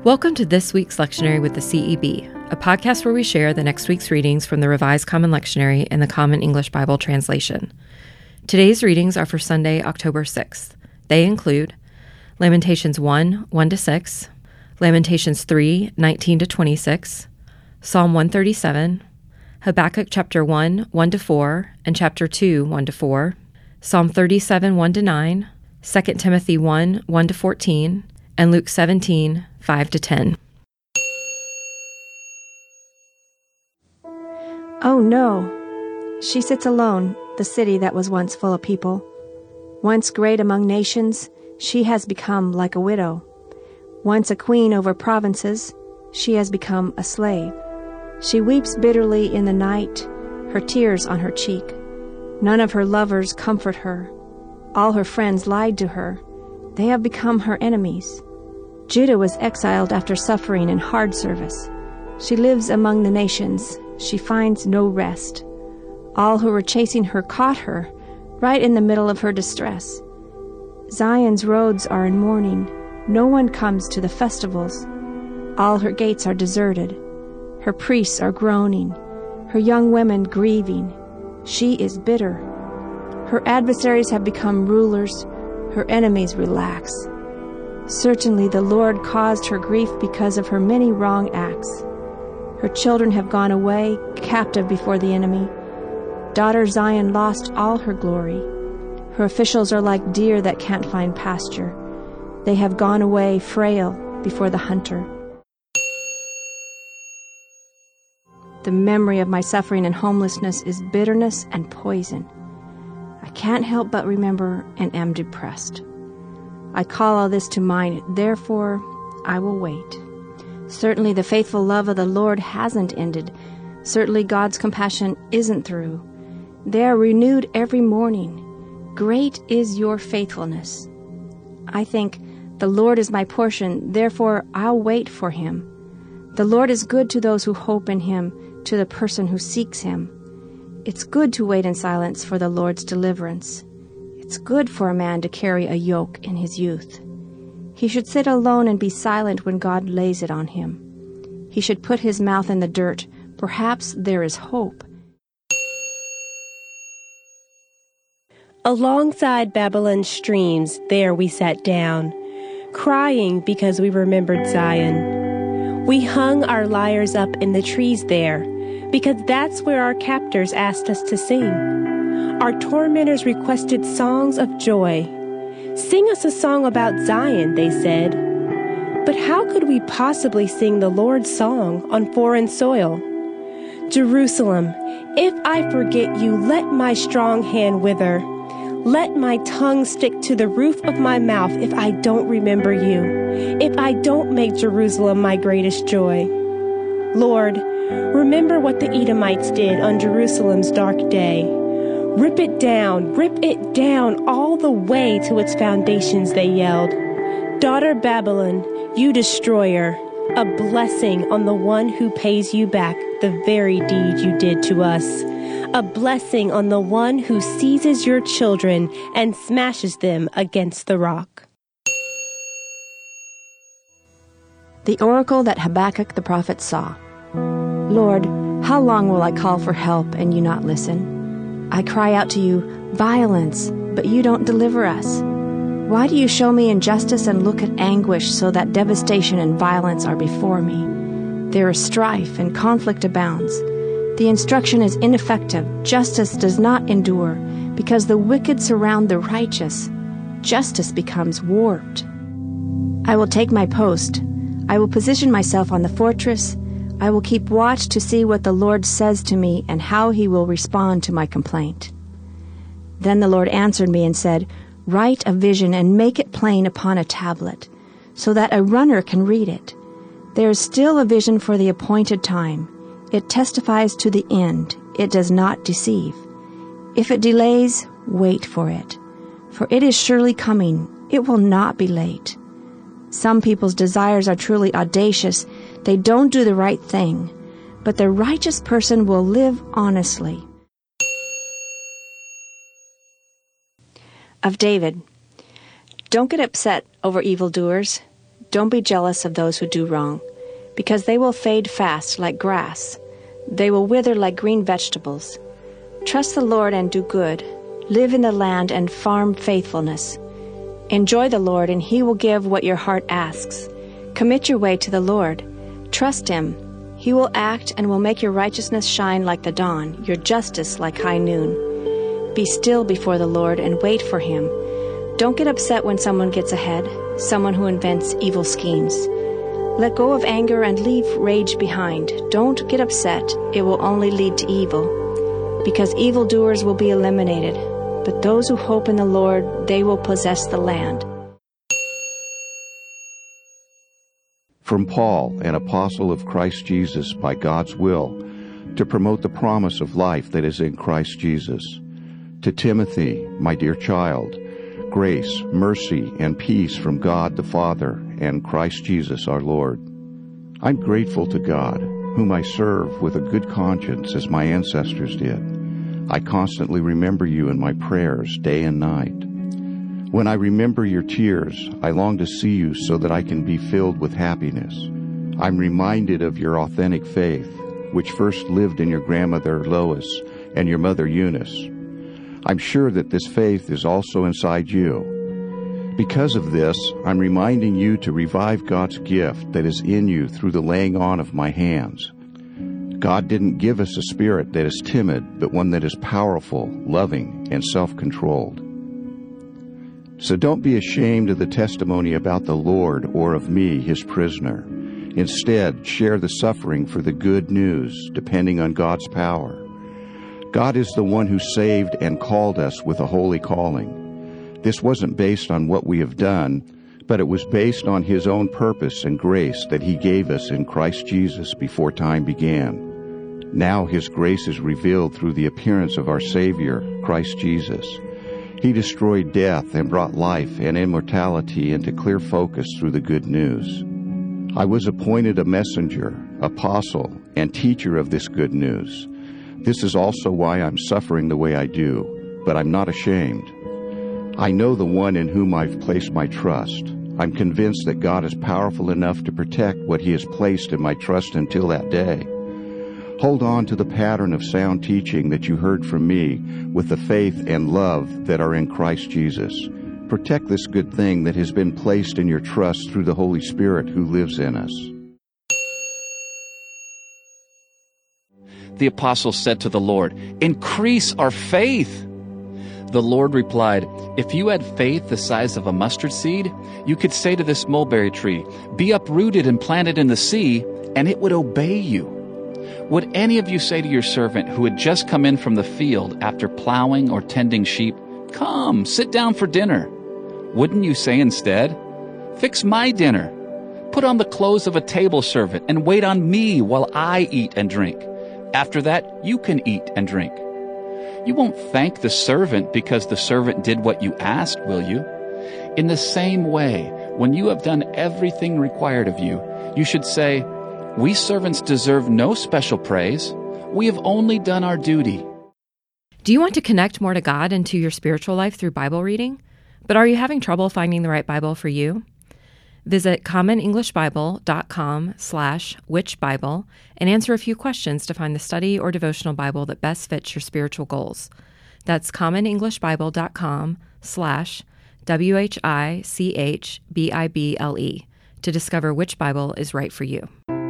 Welcome to this week's lectionary with the CEB, a podcast where we share the next week's readings from the Revised Common Lectionary and the Common English Bible Translation. Today's readings are for Sunday, October 6th. They include Lamentations 1, 1-6, Lamentations 3, 19-26, Psalm 137, Habakkuk chapter 1, 1-4, and chapter 2, 1-4, Psalm 37, 1-9, 2 Timothy 1, 1-14, and Luke 17, 5-10. Oh no! She sits alone, the city that was once full of people. Once great among nations, she has become like a widow. Once a queen over provinces, she has become a slave. She weeps bitterly in the night, her tears on her cheek. None of her lovers comfort her. All her friends lied to her. They have become her enemies. Judah was exiled after suffering in hard service. She lives among the nations. She finds no rest. All who were chasing her caught her, right in the middle of her distress. Zion's roads are in mourning. No one comes to the festivals. All her gates are deserted. Her priests are groaning. Her young women grieving. She is bitter. Her adversaries have become rulers. Her enemies relax. Certainly the Lord caused her grief because of her many wrong acts. Her children have gone away, captive before the enemy. Daughter Zion lost all her glory. Her officials are like deer that can't find pasture. They have gone away frail before the hunter. The memory of my suffering and homelessness is bitterness and poison. I can't help but remember and am depressed. I call all this to mind, therefore I will wait. Certainly the faithful love of the Lord hasn't ended. Certainly God's compassion isn't through. They are renewed every morning. Great is your faithfulness. I think, the Lord is my portion, therefore I'll wait for him. The Lord is good to those who hope in him, to the person who seeks him. It's good to wait in silence for the Lord's deliverance. It's good for a man to carry a yoke in his youth. He should sit alone and be silent when God lays it on him. He should put his mouth in the dirt. Perhaps there is hope. Alongside Babylon's streams, there we sat down, crying because we remembered Zion. We hung our lyres up in the trees there, because that's where our captors asked us to sing. Our tormentors requested songs of joy. Sing us a song about Zion, they said. But how could we possibly sing the Lord's song on foreign soil? Jerusalem, if I forget you, let my strong hand wither. Let my tongue stick to the roof of my mouth if I don't remember you, if I don't make Jerusalem my greatest joy. Lord, remember what the Edomites did on Jerusalem's dark day. Rip it down all the way to its foundations, they yelled. Daughter Babylon, you destroyer, a blessing on the one who pays you back the very deed you did to us. A blessing on the one who seizes your children and smashes them against the rock. The oracle that Habakkuk the prophet saw. Lord, how long will I call for help and you not listen? I cry out to you, violence, but you don't deliver us. Why do you show me injustice and look at anguish so that devastation and violence are before me? There is strife and conflict abounds. The instruction is ineffective. Justice does not endure. Because the wicked surround the righteous, justice becomes warped. I will take my post. I will position myself on the fortress. I will keep watch to see what the Lord says to me and how he will respond to my complaint. Then the Lord answered me and said, write a vision and make it plain upon a tablet, so that a runner can read it. There is still a vision for the appointed time. It testifies to the end. It does not deceive. If it delays, wait for it. For it is surely coming. It will not be late. Some people's desires are truly audacious. They don't do the right thing. But the righteous person will live honestly. Of David. Don't get upset over evildoers. Don't be jealous of those who do wrong, because they will fade fast like grass. They will wither like green vegetables. Trust the Lord and do good. Live in the land and farm faithfulness. Enjoy the Lord, and He will give what your heart asks. Commit your way to the Lord. Trust Him. He will act and will make your righteousness shine like the dawn, your justice like high noon. Be still before the Lord and wait for Him. Don't get upset when someone gets ahead, someone who invents evil schemes. Let go of anger and leave rage behind. Don't get upset. It will only lead to evil. Because evildoers will be eliminated, but those who hope in the Lord, they will possess the land. From Paul, an apostle of Christ Jesus by God's will, to promote the promise of life that is in Christ Jesus. To Timothy, my dear child, grace, mercy, and peace from God the Father and Christ Jesus our Lord. I'm grateful to God, whom I serve with a good conscience as my ancestors did. I constantly remember you in my prayers day and night. When I remember your tears, I long to see you so that I can be filled with happiness. I'm reminded of your authentic faith, which first lived in your grandmother Lois and your mother Eunice. I'm sure that this faith is also inside you. Because of this, I'm reminding you to revive God's gift that is in you through the laying on of my hands. God didn't give us a spirit that is timid, but one that is powerful, loving, and self-controlled. So don't be ashamed of the testimony about the Lord or of me, His prisoner. Instead, share the suffering for the good news, depending on God's power. God is the one who saved and called us with a holy calling. This wasn't based on what we have done, but it was based on His own purpose and grace that He gave us in Christ Jesus before time began. Now His grace is revealed through the appearance of our Savior, Christ Jesus. He destroyed death and brought life and immortality into clear focus through the good news. I was appointed a messenger, apostle, and teacher of this good news. This is also why I'm suffering the way I do, but I'm not ashamed. I know the one in whom I've placed my trust. I'm convinced that God is powerful enough to protect what He has placed in my trust until that day. Hold on to the pattern of sound teaching that you heard from me with the faith and love that are in Christ Jesus. Protect this good thing that has been placed in your trust through the Holy Spirit who lives in us. The apostle said to the Lord, "Increase our faith." The Lord replied, "If you had faith the size of a mustard seed, you could say to this mulberry tree, 'Be uprooted and planted in the sea,' and it would obey you. Would any of you say to your servant who had just come in from the field after plowing or tending sheep, 'Come, sit down for dinner'? Wouldn't you say instead, 'Fix my dinner. Put on the clothes of a table servant and wait on me while I eat and drink. After that, you can eat and drink'? You won't thank the servant because the servant did what you asked, will you? In the same way, when you have done everything required of you, you should say, 'We servants deserve no special praise. We have only done our duty.'" Do you want to connect more to God and to your spiritual life through Bible reading? But are you having trouble finding the right Bible for you? Visit commonenglishbible.com/whichbible and answer a few questions to find the study or devotional Bible that best fits your spiritual goals. That's commonenglishbible.com/WHICHBIBLE to discover which Bible is right for you.